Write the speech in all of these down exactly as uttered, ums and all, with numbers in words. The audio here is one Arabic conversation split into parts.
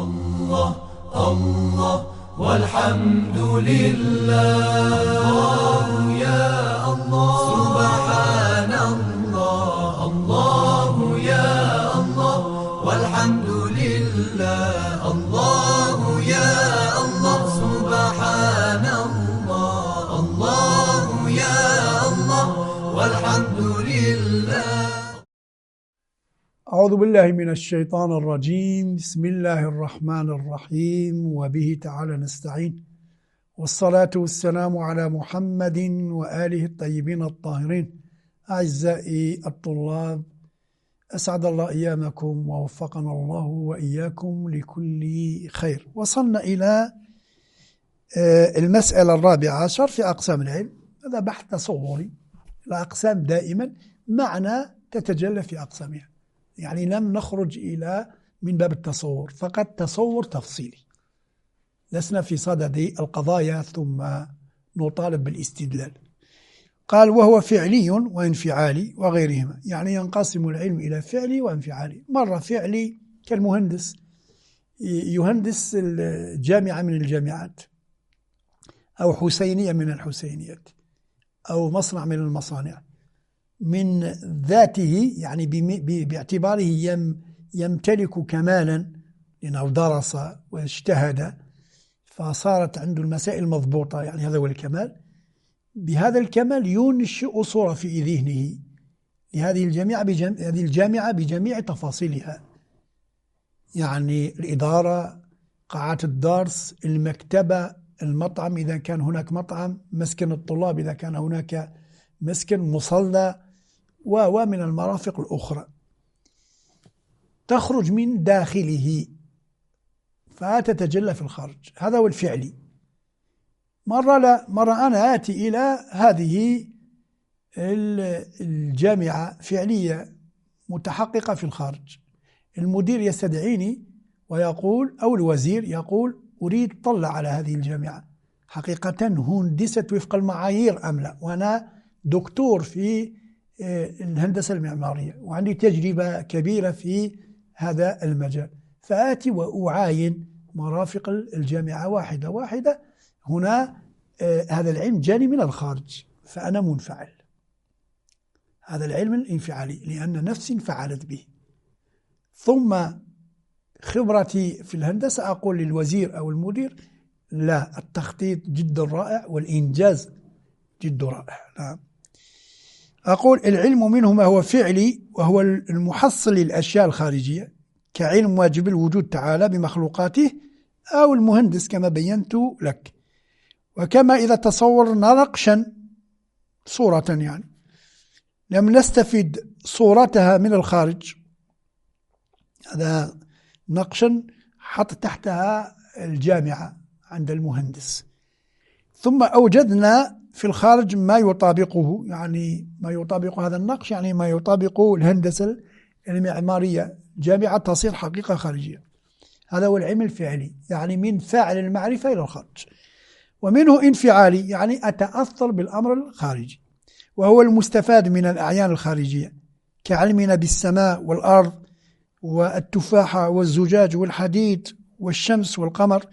الله الله والحمد لله. الله يا الله سبحان الله. الله يا الله والحمد لله. الله يا الله سبحان الله. الله يا الله والحمد لله. أعوذ بالله من الشيطان الرجيم. بسم الله الرحمن الرحيم، وبه تعالى نستعين، والصلاة والسلام على محمد وآله الطيبين الطاهرين. أعزائي الطلاب، أسعد الله أيامكم ووفقنا الله وإياكم لكل خير. وصلنا إلى المسألة الرابعة عشر في أقسام العلم. هذا بحث تصوري. الأقسام دائما معنى تتجلى في أقسامها، يعني لم نخرج إلى من باب التصور، فقط تصور تفصيلي. لسنا في صدد القضايا ثم نطالب بالاستدلال. قال: وهو فعلي وانفعالي وغيرهما، يعني ينقسم العلم إلى فعلي وانفعالي. مرة فعلي كالمهندس يهندس الجامعة من الجامعات، أو حسينية من الحسينيات، أو مصنع من المصانع، من ذاته، يعني باعتباره يم يمتلك كمالا لأنه درس واجتهد، فصارت عنده المسائل مضبوطة، يعني هذا هو الكمال. بهذا الكمال ينشئ صورة في ذهنه لهذه الجامعة بجم... هذه الجامعة بجميع تفاصيلها، يعني الإدارة، قاعات الدرس، المكتبة، المطعم إذا كان هناك مطعم، مسكن الطلاب إذا كان هناك مسكن، مصلى، ومن المرافق الأخرى، تخرج من داخله فتتجلى في الخارج. هذا هو الفعلي. مرة لا، مرة أنا آتي إلى هذه الجامعة فعلية متحققة في الخارج، المدير يستدعيني ويقول، أو الوزير يقول: أريد طلع على هذه الجامعة، حقيقة هندست وفق المعايير أم لا، وأنا دكتور في الهندسة المعمارية وعندي تجربة كبيرة في هذا المجال، فآتي وأعاين مرافق الجامعة واحدة واحدة. هنا آه هذا العلم جاني من الخارج، فأنا منفعل. هذا العلم الانفعالي لأن نفسي انفعلت به. ثم خبرتي في الهندسة أقول للوزير أو المدير: لا، التخطيط جدا رائع والإنجاز جدا رائع. نعم. أقول: العلم منه ما هو فعلي، وهو المحصل للأشياء الخارجية، كعلم واجب الوجود تعالى بمخلوقاته، أو المهندس كما بينت لك. وكما إذا تصورنا نقشا، صورة، يعني لم نستفد صورتها من الخارج، هذا نقشا حط تحتها الجامعة عند المهندس، ثم أوجدنا في الخارج ما يطابقه، يعني ما يطابق هذا النقش، يعني ما يطابق الهندسة المعمارية، جامعة تصير حقيقة خارجية. هذا هو العلم الفعلي، يعني من فاعل المعرفة إلى الخارج. ومنه انفعالي، يعني أتأثر بالأمر الخارجي، وهو المستفاد من الأعيان الخارجية، كعلمنا بالسماء والأرض والتفاحة والزجاج والحديد والشمس والقمر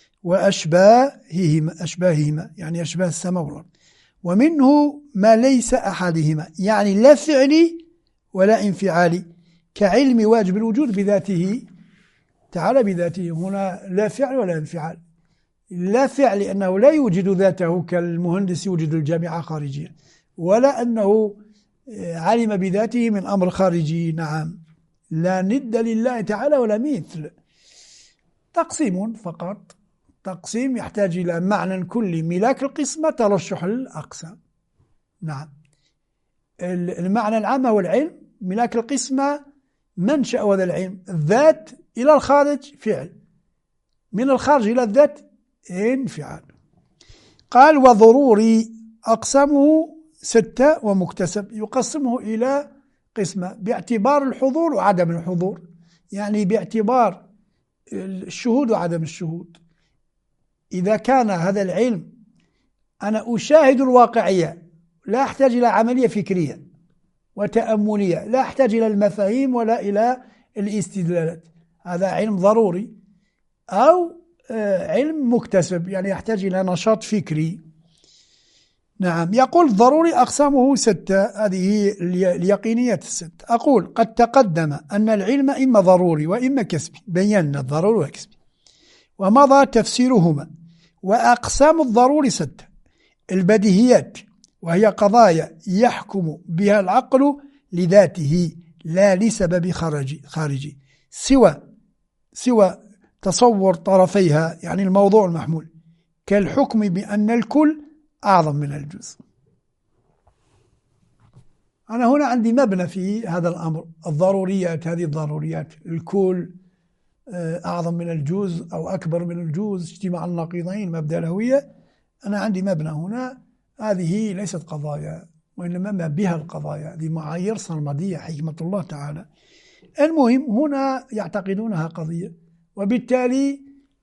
وأشباههما، أشباههما يعني أشباه السماء والأرض. ومنه ما ليس أحدهما، يعني لا فعلي ولا انفعالي، كعلم واجب الوجود بذاته تعالى، بذاته. هنا لا فعل ولا انفعال. لا فعل لأنه لا يوجد ذاته كالمهندس يوجد الجامعة خارجية، ولا أنه علم بذاته من أمر خارجي. نعم، لا ند لله تعالى ولا مثل. تقسيم فقط، تقسيم يحتاج إلى معنى كلي. ملاك القسمة ترشح الأقسام. نعم، المعنى العام هو العلم. ملاك القسمة منشأ هذا العلم، الذات إلى الخارج فعل، من الخارج إلى الذات انفعال. قال: وضروري أقسامه ستة ومكتسب، يقسمه إلى قسمة باعتبار الحضور وعدم الحضور، يعني باعتبار الشهود وعدم الشهود. إذا كان هذا العلم أنا أشاهد الواقعية، لا أحتاج إلى عملية فكرية وتأملية، لا أحتاج إلى المفاهيم ولا إلى الاستدلالات، هذا علم ضروري أو علم مكتسب يعني يحتاج إلى نشاط فكري. نعم. يقول ضروري أقسامه ستة، هذه اليقينيات الستة. أقول قد تقدم أن العلم إما ضروري وإما كسبي، بينا الضروري والكسبي ومضى تفسيرهما. وأقسام الضروري ستة: البديهيات وهي قضايا يحكم بها العقل لذاته لا لسبب خارجي خارجي سوى سوى تصور طرفيها يعني الموضوع المحمول، كالحكم بأن الكل أعظم من الجزء. أنا هنا عندي مبنى في هذا الأمر، الضروريات، هذه الضروريات الكل أعظم من الجزء أو أكبر من الجزء، اجتماع النقيضين، مبدأ الهوية. أنا عندي مبنى هنا، هذه ليست قضايا وإنما ما بها القضايا، هذه معايير صمدية حكمة الله تعالى. المهم هنا يعتقدونها قضية، وبالتالي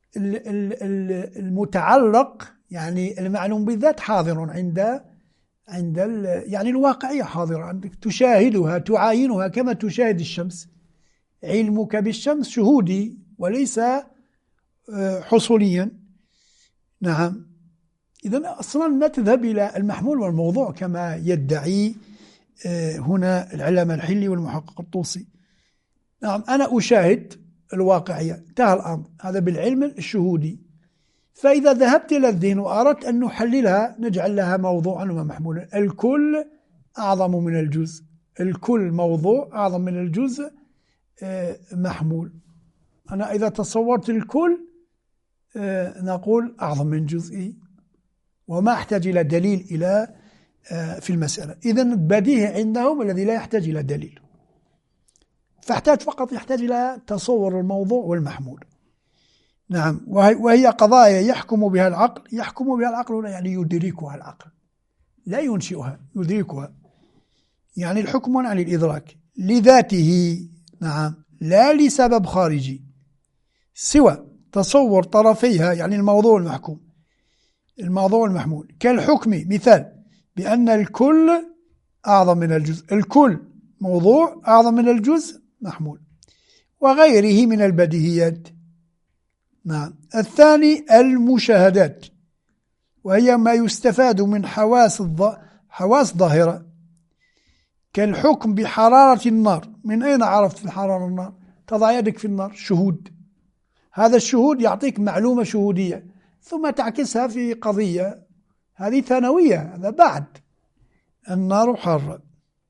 المتعلق يعني المعلوم بالذات حاضر عند عند يعني الواقعية حاضرة عندك، تشاهدها تعاينها كما تشاهد الشمس. علمك بالشمس شهودي وليس حصوليا. نعم. إذن أصلا ما تذهب إلى المحمول والموضوع كما يدعي هنا العلامة الحلي والمحقق الطوسي. نعم. أنا أشاهد الواقعية، انتهى الأمر، هذا بالعلم الشهودي. فإذا ذهبت إلى الذهن وأردت أن نحللها نجعل لها موضوعا ومحمولا. الكل أعظم من الجزء، الكل موضوع أعظم من الجزء محمول. أنا إذا تصورت الكل نقول أعظم من جزئي وما أحتاج إلى دليل إلى في المسألة. إذن بديهي عندهم الذي لا يحتاج إلى دليل، فاحتاج فقط يحتاج إلى تصور الموضوع والمحمول. نعم. وهي قضايا يحكم بها العقل. يحكم بها العقل هنا يعني يدركها العقل، لا ينشئها، يدركها، يعني الحكم عن الإدراك لذاته. نعم. لا لسبب خارجي سوى تصور طرفيها يعني الموضوع المحكوم، الموضوع المحمول، كالحكم مثال بأن الكل أعظم من الجزء. الكل موضوع أعظم من الجزء محمول، وغيره من البديهيات. نعم. الثاني المشاهدات، وهي ما يستفاد من حواس الض... حواس ظاهرة، كالحكم بحرارة النار. من أين عرفت حرارة النار؟ تضع يدك في النار، شهود. هذا الشهود يعطيك معلومة شهودية ثم تعكسها في قضية، هذه ثانوية، هذا بعد. النار حارة.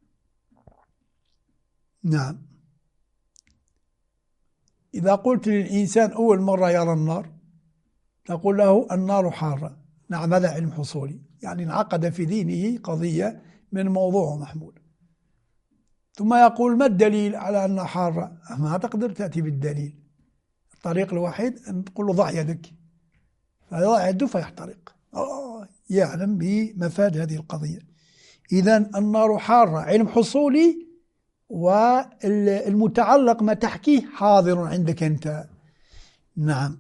نعم. إذا قلت للإنسان أول مرة يرى النار تقول له النار حارة. نعم. هذا علم حصولي، يعني انعقد في ذهنه قضية من موضوع محمول. ثم يقول ما الدليل على أنها حارة؟ ما تقدر تأتي بالدليل. الطريق الوحيد أن تقول له ضع يدك، فيضع يده فيحترق. آه يعلم بمفاد هذه القضية. إذن النار حارة علم حصولي، والمتعلق ما تحكيه حاضر عندك أنت. نعم.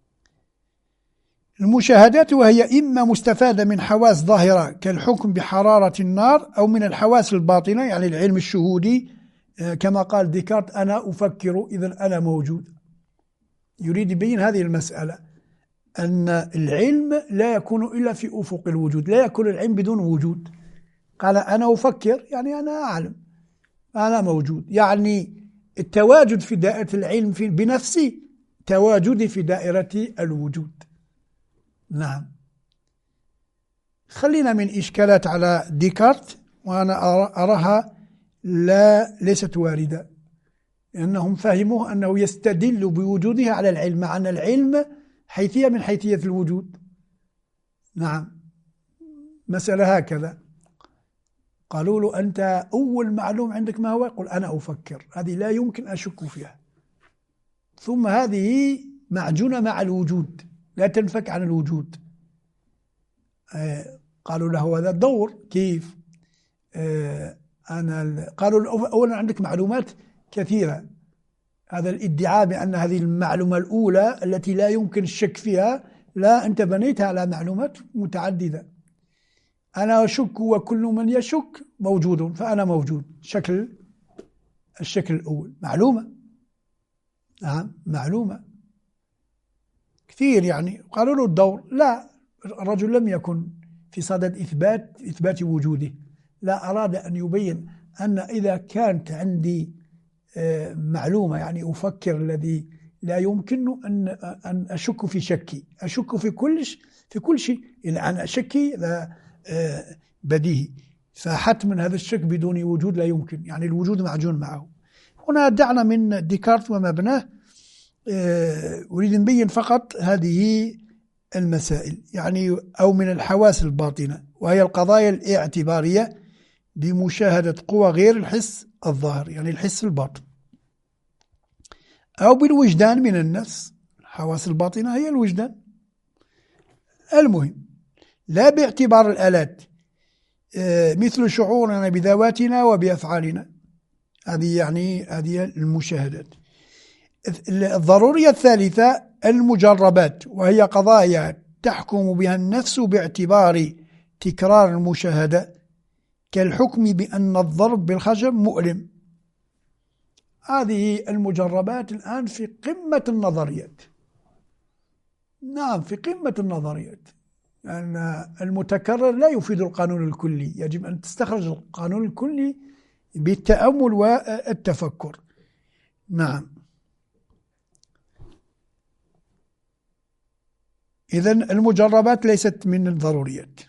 المشاهدات وهي إما مستفادة من حواس ظاهرة كالحكم بحرارة النار، أو من الحواس الباطنة يعني العلم الشهودي، كما قال ديكارت أنا أفكر إذن أنا موجود. يريد يبين هذه المسألة، أن العلم لا يكون إلا في أفق الوجود، لا يكون العلم بدون وجود. قال أنا أفكر يعني أنا أعلم، أنا موجود، يعني التواجد في دائرة العلم في بنفسي تواجدي في دائرة الوجود. نعم. خلينا من إشكالات على ديكارت، وأنا أراها لا ليست واردة، لأنهم فهموه أنه يستدل بوجوده على العلم، مع أن العلم حيثية من حيثية الوجود. نعم. مسألة هكذا. قالوا له أنت أول معلوم عندك ما هو؟ يقول أنا أفكر. هذه لا يمكن أشك فيها. ثم هذه معجونة مع الوجود، لا تنفك عن الوجود. آه قالوا له هذا الدور كيف؟ آه أنا قالوا له أولا عندك معلومات كثيرة. هذا الادعاء بأن هذه المعلومة الأولى التي لا يمكن الشك فيها، لا، أنت بنيتها على معلومات متعددة. أنا أشك وكل من يشك موجود، فأنا موجود. شكل الشكل الأول معلومة. نعم معلومة. كثير يعني قالوا له الدور، لا، الرجل لم يكن في صدد إثبات إثبات وجوده، لا، أراد أن يبين أن إذا كانت عندي معلومة يعني أفكر الذي لا يمكن أن أن أشك في شكي، أشك في كل في كل شيء، إلا أن شكي لا بديهي، فحتما هذا الشك بدون وجود لا يمكن، يعني الوجود معجون معه. هنا دعنا من ديكارت وما بناه، أريد أن نبين فقط هذه المسائل يعني، أو من الحواس الباطنة، وهي القضايا الاعتبارية بمشاهدة قوى غير الحس الظاهر، يعني الحس الباطن، أو بالوجدان من النفس. الحواس الباطنة هي الوجدان. المهم لا باعتبار الآلات مثل شعورنا بذواتنا وبأفعالنا، هذه يعني هذه المشاهدات. الضرورية الثالثة المجربات، وهي قضايا تحكم بها النفس باعتبار تكرار المشاهدة، كالحكم بأن الضرب بالخشب مؤلم. هذه المجربات الآن في قمة النظريات، نعم في قمة النظريات، لأن المتكرر لا يفيد القانون الكلي، يجب أن تستخرج القانون الكلي بالتأمل والتفكر. نعم، إذن المجربات ليست من الضروريات،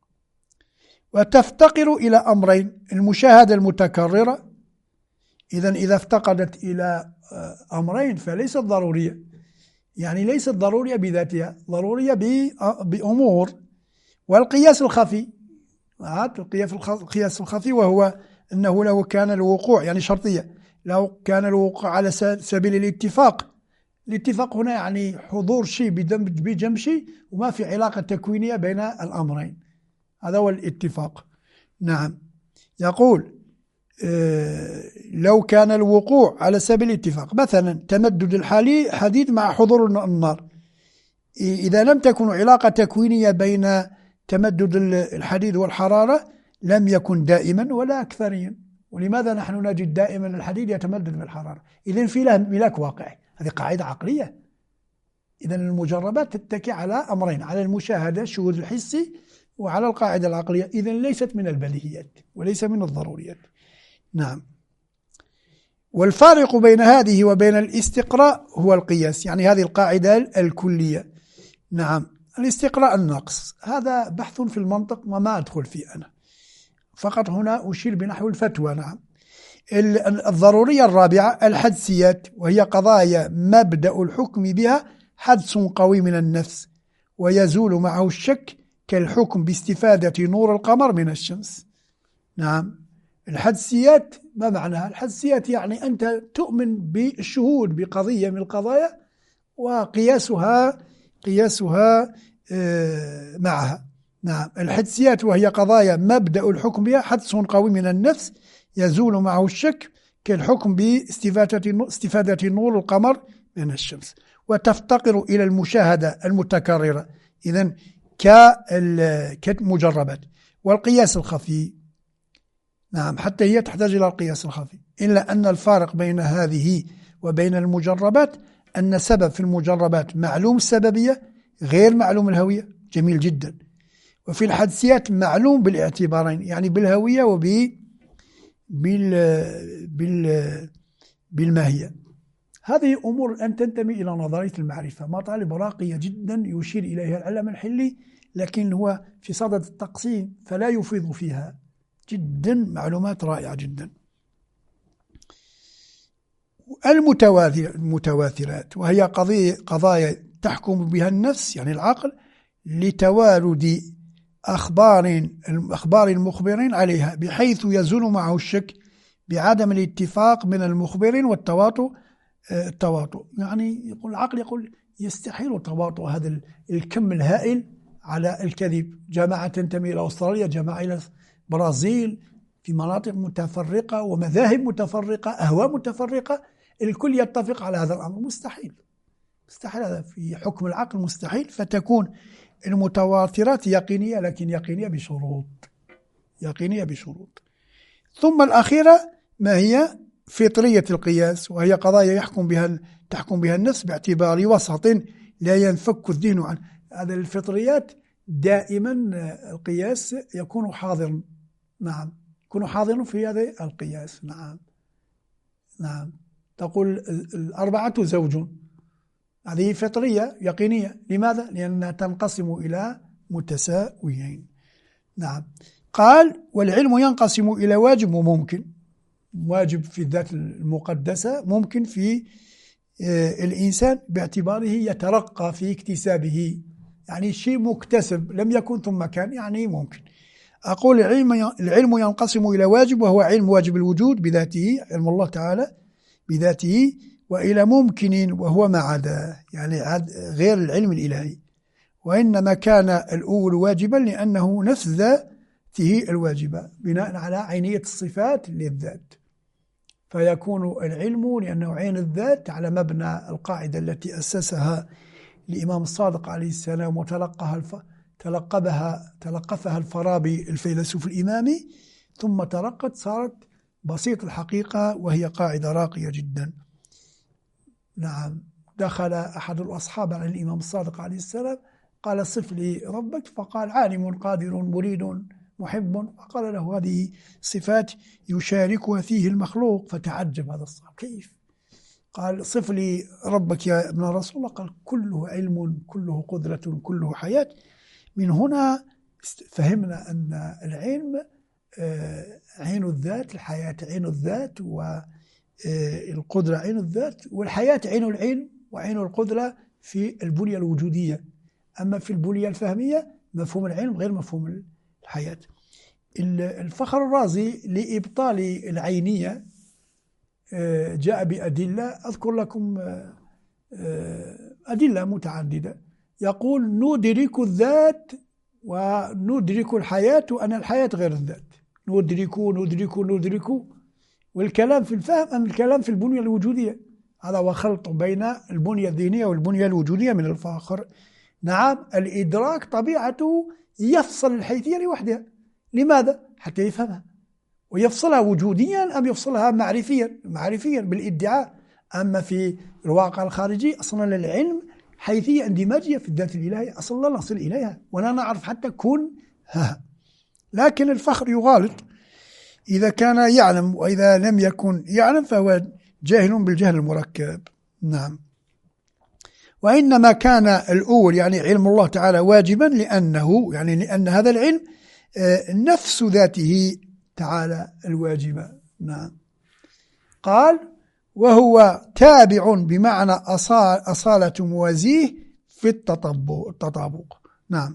وتفتقر إلى أمرين: المشاهدة المتكررة، إذن إذا افتقدت إلى أمرين فليست ضرورية، يعني ليست ضرورية بذاتها، ضرورية بأمور. والقياس الخفي، القياس الخفي وهو أنه لو كان الوقوع، يعني شرطية، لو كان الوقوع على سبيل الاتفاق، الاتفاق هنا يعني حضور شيء بجنب شيء وما في علاقة تكوينية بين الأمرين، هذا هو الاتفاق. نعم، يقول اه لو كان الوقوع على سبيل الاتفاق، مثلا تمدد الحالي حديد مع حضور النار، إذا لم تكن علاقة تكوينية بين تمدد الحديد والحرارة لم يكن دائما ولا أكثريا. ولماذا نحن نجد دائما الحديد يتمدد بالحرارة؟ إذن في له ملاك واقعي، هذه قاعدة عقلية. إذن المجربات تتكي على أمرين: على المشاهدة الشهود الحسي، وعلى القاعدة العقلية. إذن ليست من البديهيات وليس من الضروريات. نعم، والفارق بين هذه وبين الاستقراء هو القياس، يعني هذه القاعدة الكلية. نعم، الاستقراء النقص هذا بحث في المنطق وما أدخل فيه أنا، فقط هنا أشير بنحو الفتوى. نعم، الضرورية الرابعة الحدسيات، وهي قضايا مبدأ الحكم بها حدس قوي من النفس ويزول معه الشك، كالحكم باستفادة نور القمر من الشمس. نعم، الحدسيات ما معناها؟ الحدسيات يعني أنت تؤمن بالشهود بقضية من القضايا وقياسها قياسها معها. نعم، الحدسيات وهي قضايا مبدأ الحكم بها حدس قوي من النفس يزول معه الشك، كالحكم باستفادة استفادة نور القمر من الشمس، وتفتقر إلى المشاهدة المتكررة، إذن كمجربات. والقياس الخفي، نعم، حتى هي تحتاج إلى القياس الخفي، إلا أن الفارق بين هذه وبين المجربات أن سبب في المجربات معلوم السببية غير معلوم الهوية. جميل جدا. وفي الحدسيات معلوم بالاعتبارين، يعني بالهوية وب بال بال بالماهية. هذه أمور أن تنتمي إلى نظرية المعرفة، مطالب راقية جدا يشير إليها العلم الحلي، لكن هو في صدد التقسيم فلا يفيض فيها جدا، معلومات رائعة جدا. المتواثرات، وهي قضية قضايا تحكم بها النفس يعني العقل لتوارد أخبار أخبار المخبرين عليها، بحيث يزول معه الشك بعدم الاتفاق من المخبرين والتواطؤ. التواطؤ يعني يقول العقل يقول يستحيل تواطؤ هذا الكم الهائل على الكذب. جماعة تنتمي إلى أستراليا، جماعة إلى برازيل، في مناطق متفرقة ومذاهب متفرقة، أهواء متفرقة، الكل يتفق على هذا الأمر. مستحيل، مستحيل، هذا في حكم العقل مستحيل. فتكون المتواترات يقينية، لكن يقينية بشروط، يقينية بشروط. ثم الأخيرة ما هي فطرية القياس، وهي قضايا يحكم بها تحكم بها النفس باعتبار وسط لا ينفك الذهن عنه. هذا الفطريات دائما القياس يكون حاضرا. نعم، يكون حاضرا في هذا القياس. نعم نعم تقول الأربعة زوج، هذه فطرية يقينية. لماذا؟ لأنها تنقسم إلى متساويين. نعم. قال والعلم ينقسم إلى واجب وممكن. واجب في الذات المقدسة، ممكن في الإنسان باعتباره يترقى في اكتسابه، يعني شيء مكتسب لم يكن ثم كان، يعني ممكن. أقول العلم العلم ينقسم إلى واجب وهو علم واجب الوجود بذاته، علم الله تعالى بذاته، وإلى ممكن وهو ما عداه، يعني غير العلم الإلهي. وإنما كان الأول واجبا لأنه نفس ذاته الواجبة بناء على عينية الصفات للذات، فيكون العلم لأنه عين الذات على مبنى القاعدة التي أسسها الإمام الصادق عليه السلام وتلقها الف... تلقبها تلقفها الفارابي الفيلسوف الإمامي، ثم ترقت صارت بسيط الحقيقة، وهي قاعدة راقية جدا. نعم. دخل أحد الأصحاب على الإمام الصادق عليه السلام قال صف لي ربك، فقال عالم قادر مريد محب، فقال له هذه صفات يشاركها فيه المخلوق، فتعجب هذا الصحابي كيف؟ قال صف لي ربك يا ابن رسول الله، قال كله علم كله قدرة كله حياة. من هنا فهمنا أن العلم عين الذات، الحياة عين الذات، والقدرة عين الذات، والحياة عين العلم وعين القدرة في البنية الوجودية. أما في البنية الفهمية مفهوم العلم غير مفهوم الحياة. الفخر الرازي لإبطال العينية جاء بأدلة، أذكر لكم أدلة متعددة. يقول ندرك الذات وندرك الحياة، وأن الحياة غير الذات. ندرك ندرك ندرك والكلام في الفهم أم الكلام في البنية الوجودية؟ هذا هو خلط بين البنية الذهنية والبنية الوجودية من الفاخر. نعم. الإدراك طبيعته يفصل الحيثية لوحدها. لماذا؟ حتى يفهمها، ويفصلها وجوديا أم يفصلها معرفيا معرفيا بالإدعاء. أما في الواقع الخارجي أصلا العلم حيثية اندماجية في الذات الإلهية، أصلا لا نصل إليها ولا نعرف حتى كن ها. لكن الفخر يغالط إذا كان يعلم، وإذا لم يكن يعلم فهو جاهل بالجهل المركب. نعم. وإنما كان الأول يعني علم الله تعالى واجبا لأنه يعني لأن هذا العلم نفس ذاته تعالى الواجبة. نعم. قال وهو تابع بمعنى أصال أصالة موازيه في التطابق. نعم.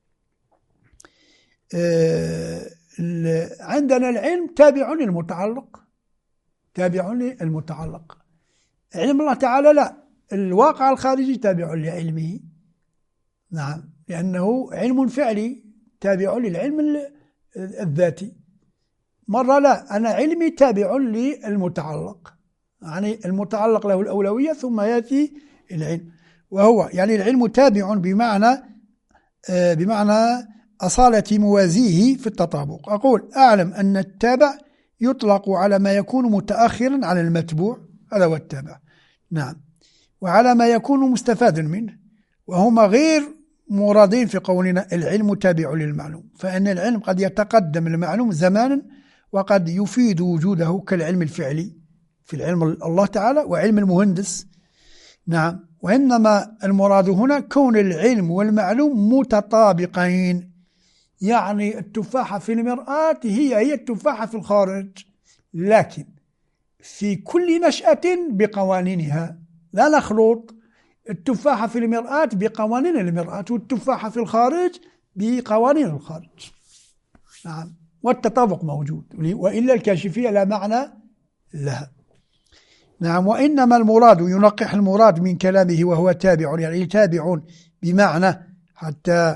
عندنا العلم تابع للمتعلق، تابع للمتعلق. علم الله تعالى لا، الواقع الخارجي تابع لعلمه. نعم. لأنه علم فعلي تابع للعلم الذاتي. مرة لا، أنا علمي تابع للمتعلق، يعني المتعلق له الأولوية ثم يأتي العلم، وهو يعني العلم تابع بمعنى بمعنى أصالة موازيه في التطابق. أقول أعلم أن التابع يطلق على ما يكون متأخرا على المتبوع، هذا هو التابع. نعم. وعلى ما يكون مستفادا منه، وهما غير مرادين في قولنا العلم تابع للمعلوم، فإن العلم قد يتقدم المعلوم زمانا وقد يفيد وجوده كالعلم الفعلي في العلم الله تعالى وعلم المهندس. نعم. وإنما المراد هنا كون العلم والمعلوم متطابقين، يعني التفاحة في المرآة هي هي التفاحة في الخارج، لكن في كل نشأة بقوانينها، لا نخلط التفاحة في المرآة بقوانين المرآة والتفاحة في الخارج بقوانين الخارج. نعم. والتطابق موجود، وإلا الكاشفية لا معنى لها. نعم. وإنما المراد ينقح المراد من كلامه وهو تابع، يعني تابع بمعنى حتى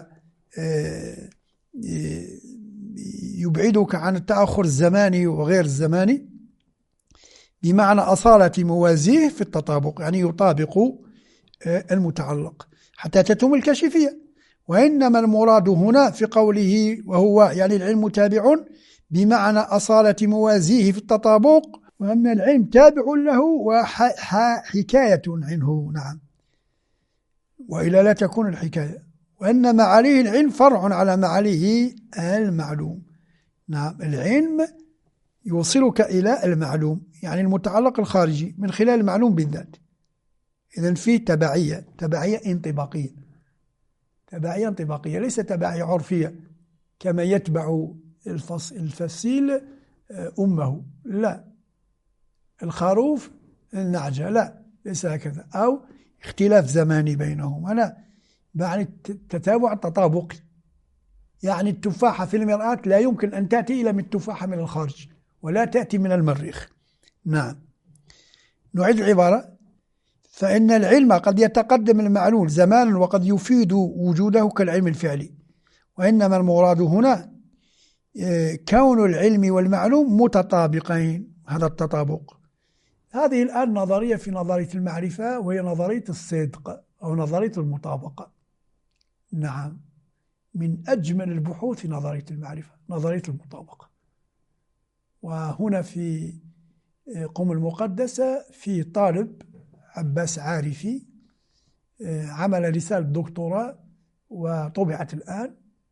يبعدك عن التأخر الزماني وغير الزماني، بمعنى أصالة موازيه في التطابق، يعني يطابق المتعلق حتى تتم الكشفية. وإنما المراد هنا في قوله وهو يعني العلم تابع بمعنى أصالة موازيه في التطابق، وأن العلم تابع له وحكاية عنه. نعم. وإلا لا تكون الحكاية. وأن معاليه العلم فرع على معاليه المعلوم. نعم، العلم يوصلك إلى المعلوم، يعني المتعلق الخارجي من خلال المعلوم بالذات. إذن فيه تبعية، تبعية انطباقية، تبعية انطباقية، ليس تبعية عرفية كما يتبع الفسيل أمه، لا، الخروف النعجة، لا، ليس هكذا، أو اختلاف زماني بينهما، لا، يعني التتابع التطابقي. يعني التفاحة في المرآة لا يمكن أن تأتي إلا من التفاحة من الخارج، ولا تأتي من المريخ. نعم، نعيد العبارة. فإن العلم قد يتقدم المعلول زمانا وقد يفيد وجوده كالعلم الفعلي، وإنما المراد هنا كون العلم والمعلوم متطابقين. هذا التطابق، هذه الآن نظرية في نظرية المعرفة، وهي نظرية الصدق أو نظرية المطابقة. نعم، من أجمل البحوث في نظرية المعرفة نظرية المطابقة. وهنا في قم المقدسة في طالب عباس عارفي عمل رسالة دكتوراه وطبعت الآن.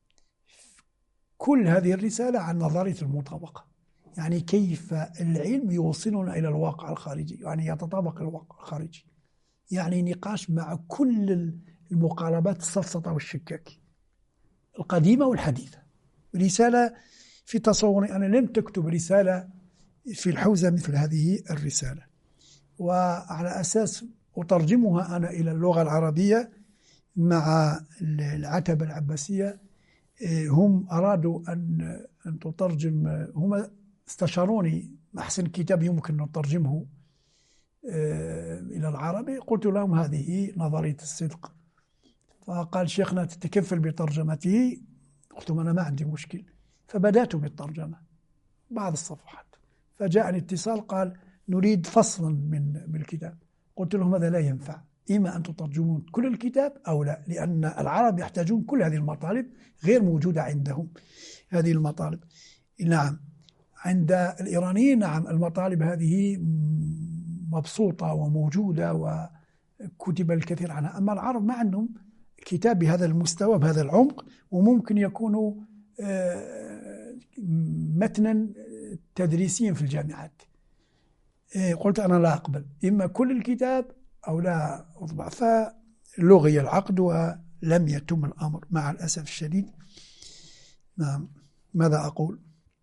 كل هذه الرسالة عن نظرية المطابقة، يعني كيف العلم يوصلنا إلى الواقع الخارجي، يعني يتطابق الواقع الخارجي، يعني نقاش مع كل المقاربات السفسطة والشكاك القديمة والحديثة. رسالة في تصوري أنا لم تكتب رسالة في الحوزة مثل هذه الرسالة، وعلى أساس أترجمها أنا إلى اللغة العربية مع العتبة العباسية. هم أرادوا أن أن تترجم، هم استشاروني أحسن كتاب يمكن أن نترجمه إلى العربي. قلت لهم هذه نظرية الصدق، فقال شيخنا تتكفل بترجمته؟ قلت لهم أنا ما عندي مشكل، فبدأت بالترجمة بعض الصفحات، فجاءني اتصال قال نريد فصلا من من الكتاب. قلت لهم هذا لا ينفع، إما أن تترجمون كل الكتاب أو لا، لأن العرب يحتاجون كل هذه المطالب، غير موجودة عندهم هذه المطالب. نعم، عند الإيرانيين نعم المطالب هذه مبسوطة وموجودة وكتب الكثير عنها، أما العرب ما عندهم كتاب بهذا المستوى بهذا العمق، وممكن يكونوا متنا تدريسيا في الجامعات. قلت أنا لا أقبل، إما كل الكتاب أو لا أطبع. فلغي العقد ولم يتم الأمر مع الأسف الشديد. نعم، ماذا أقول؟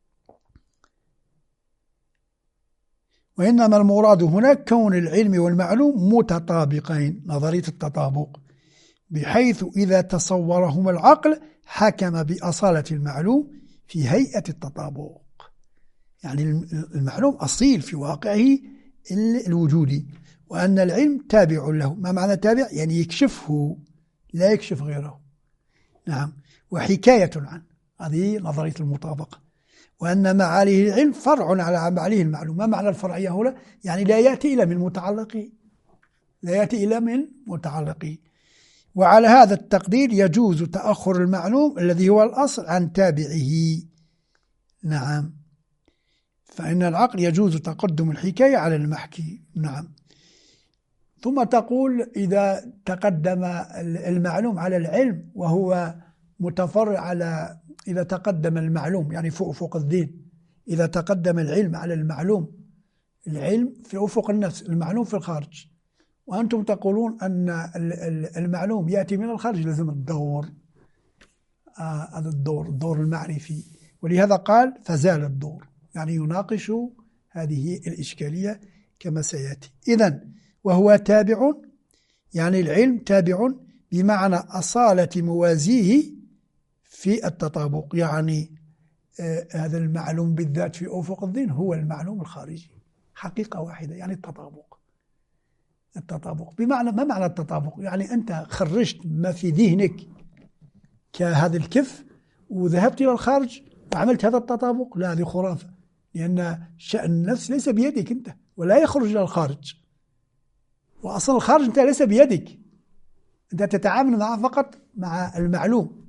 وإنما المراد هنا كون العلم والمعلوم متطابقين، نظرية التطابق، بحيث إذا تصورهما العقل حكم بأصالة المعلوم في هيئة التطابق. يعني المعلوم أصيل في واقعه الوجودي، وأن العلم تابع له. ما معنى تابع؟ يعني يكشفه لا يكشف غيره. نعم، وحكاية عنه، هذه نظرية المطابقة. وأن معاليه العلم فرع على معاليه المعلوم. ما معنى الفرعية هنا؟ يعني لا يأتي إلا من متعلقه، لا يأتي إلا من متعلقه. وعلى هذا التقدير يجوز تأخر المعلوم الذي هو الأصل عن تابعه. نعم، فإن العقل يجوز تقدم الحكاية على المحكي. نعم، ثم تقول إذا تقدم المعلوم على العلم وهو متفرع على، إذا تقدم المعلوم يعني في أفق الذهن، إذا تقدم العلم على المعلوم، العلم في أفق النفس، المعلوم في الخارج، وأنتم تقولون أن المعلوم يأتي من الخارج، لازم الدور، هذا آه الدور الدور المعرفي. ولهذا قال فزال الدور، يعني يناقش هذه الإشكالية كما سيأتي. إذن وهو تابع، يعني العلم تابع بمعنى أصالة موازيه في التطابق، يعني آه هذا المعلوم بالذات في أفق الذهن هو المعلوم الخارجي، حقيقة واحدة، يعني التطابق. التطابق بمعنى، ما معنى التطابق؟ يعني أنت خرجت ما في ذهنك كهذا الكف وذهبت إلى الخارج وعملت هذا التطابق؟ لا، هذه خرافة، لأن شأن النفس ليس بيدك أنت، ولا يخرج إلى الخارج، وأصل الخارج أنت ليس بيدك، أنت تتعامل معه فقط مع المعلوم.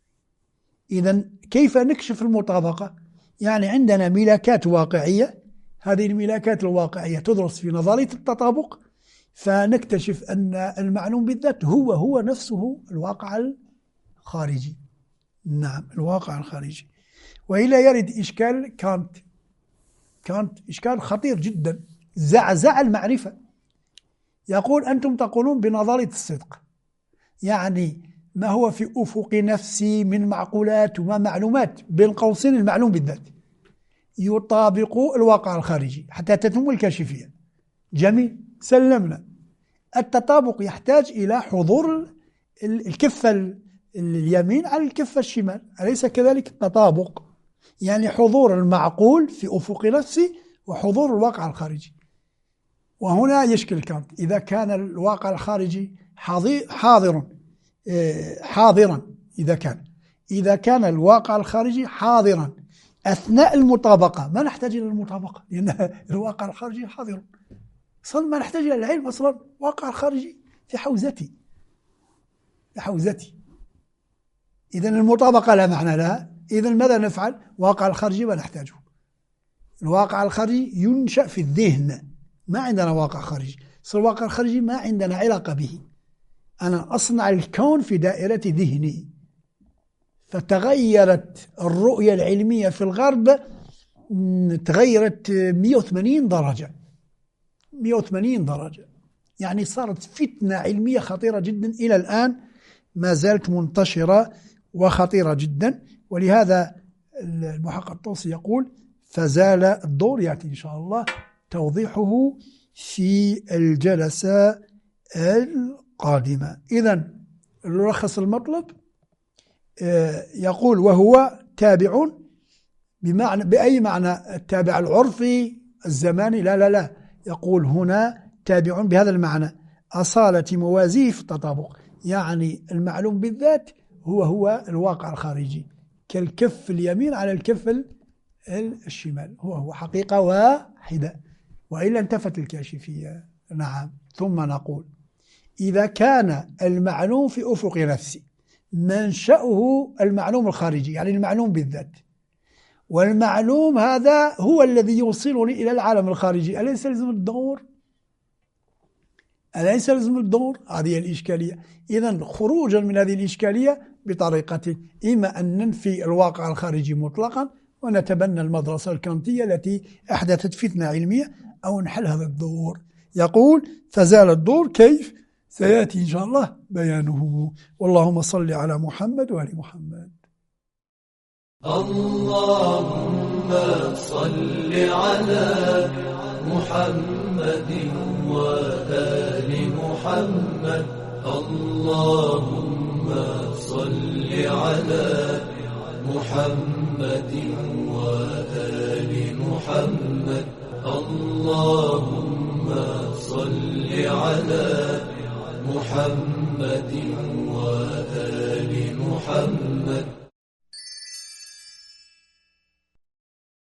إذن كيف نكشف المطابقة؟ يعني عندنا ملاكات واقعية، هذه الملاكات الواقعية تدرس في نظرية التطابق، فنكتشف أن المعلوم بالذات هو هو نفسه الواقع الخارجي. نعم، الواقع الخارجي. وإلى يرد إشكال كانت كانت إشكال خطير جدا، زعزع المعرفة. يقول أنتم تقولون بنظرية الصدق، يعني ما هو في أفق نفسي من معقولات وما معلومات بين قوسين المعلوم بالذات يطابق الواقع الخارجي حتى تتم الكاشفية. جميل، سلمنا. التطابق يحتاج إلى حضور الكفة اليمين على الكفة الشمال، أليس كذلك؟ التطابق يعني حضور المعقول في أفق نفسي وحضور الواقع الخارجي. وهنا يشكل كانت، إذا كان الواقع الخارجي حاضر حاضرا إذا كان إذا كان الواقع الخارجي حاضرا أثناء المطابقة، ما نحتاج إلى المطابقة لأن الواقع الخارجي حاضر. أصلا ما نحتاج إلى العلم، أصلا الواقع الخارجي في حوزتي في حوزتي إذن المطابقة لا معنى لها. إذن ماذا نفعل؟ الواقع الخارجي ما نحتاجه. الواقع الخارجي ينشأ في الذهن، ما عندنا واقع خارجي. الواقع الخارجي ما عندنا علاقة به. أنا أصنع الكون في دائرة ذهني. فتغيرت الرؤية العلمية في الغرب، تغيرت مئة وثمانين درجة مئة وثمانين درجة، يعني صارت فتنة علمية خطيرة جدا إلى الآن، ما زالت منتشرة وخطيرة جدا. ولهذا المحقق الطوسي يقول فزال الدور، يأتي إن شاء الله توضيحه في الجلسة القادمة. إذن الملخص المطلب يقول وهو تابع بمعنى، بأي معنى؟ التابع العرفي الزماني؟ لا لا لا، يقول هنا تابع بهذا المعنى، أصالة موازيه في التطابق، يعني المعلوم بالذات هو هو الواقع الخارجي، كالكف اليمين على الكف الشمال، هو هو حقيقة واحدة، وإلا انتفت الكاشفية. نعم. ثم نقول إذا كان المعلوم في أفق نفسي منشأه المعلوم الخارجي، يعني المعلوم بالذات، والمعلوم هذا هو الذي يوصلني إلى العالم الخارجي، أليس يلزم الدور؟ أليس يلزم الدور؟ هذه الإشكالية. إذن خروجا من هذه الإشكالية بطريقة، إما أن ننفي الواقع الخارجي مطلقا ونتبنى المدرسة الكانتية التي أحدثت فتنة علمية، أو نحل هذا الدور. يقول فزال الدور كيف؟ سيأتي إن شاء الله بيانه. واللهم صل على محمد وآل محمد. اللهم صل على محمد وآل محمد. اللهم صل على محمد وآل محمد. اللهم صل على محمد وآل محمد.